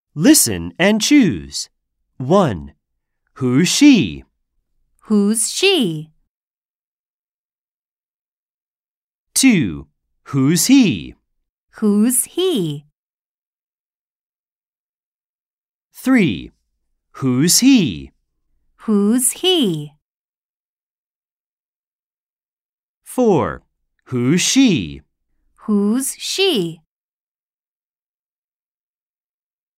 Listen and choose. 1. Who's she? Who's she? 2. Who's he? Who's he? 3. Who's he? Who's he? 4. Who's she? Who's she?